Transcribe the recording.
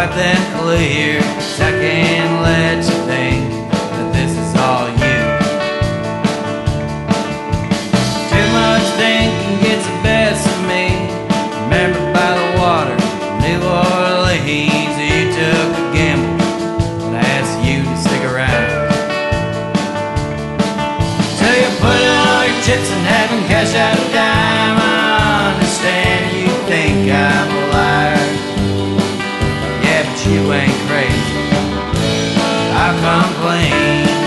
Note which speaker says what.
Speaker 1: wipe that clear, 'cause I can't let you think that this is all you. Too much thinking gets the best of me. Remember by the water, New Orleans, you took a gamble when I asked you to stick around. Till you put in all your chips and haven't cashed out a dime. I understand you think I'm a liar, yeah, but you ain't crazy. I'll come clean.